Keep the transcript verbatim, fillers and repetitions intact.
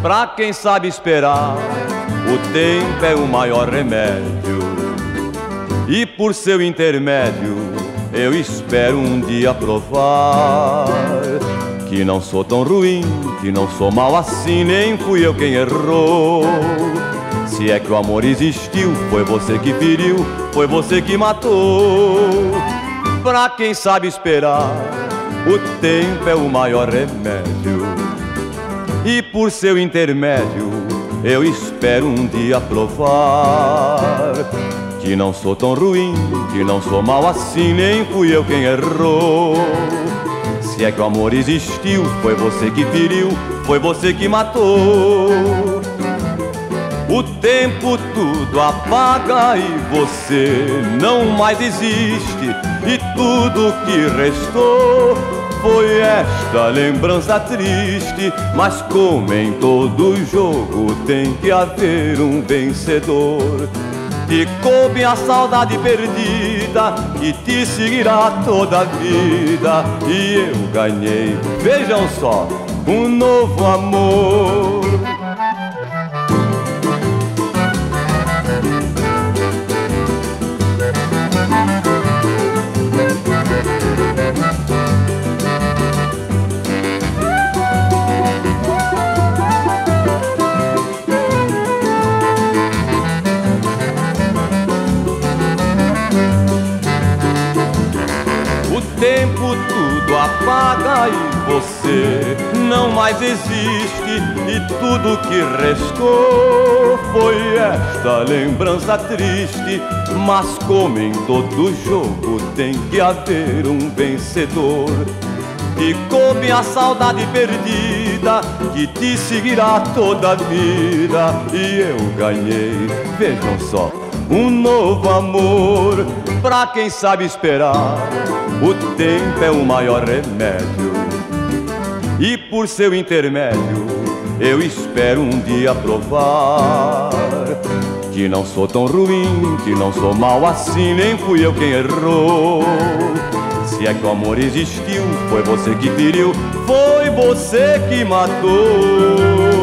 Pra quem sabe esperar, o tempo é o maior remédio. E por seu intermédio, eu espero um dia provar que não sou tão ruim, que não sou mal assim, nem fui eu quem errou. Se é que o amor existiu, foi você que feriu, foi você que matou. Pra quem sabe esperar, o tempo é o maior remédio. E por seu intermédio, eu espero um dia provar que não sou tão ruim, que não sou mal assim, nem fui eu quem errou. Se é que o amor existiu, foi você que feriu, foi você que matou. O tempo tudo apaga e você não mais existe. E tudo que restou foi esta lembrança triste. Mas como em todo jogo tem que haver um vencedor. Te coube a saudade perdida que te seguirá toda a vida. E eu ganhei, vejam só, um novo amor. O tempo tudo apaga e você não mais existe. E tudo que restou foi esta lembrança triste. Mas como em todo jogo tem que haver um vencedor. E coube a saudade perdida que te seguirá toda a vida. E eu ganhei, vejam só, um novo amor. Pra quem sabe esperar, o tempo é o maior remédio. E por seu intermédio, eu espero um dia provar que não sou tão ruim, que não sou mal assim, nem fui eu quem errou. Se é que o amor existiu, foi você que feriu, foi você que matou.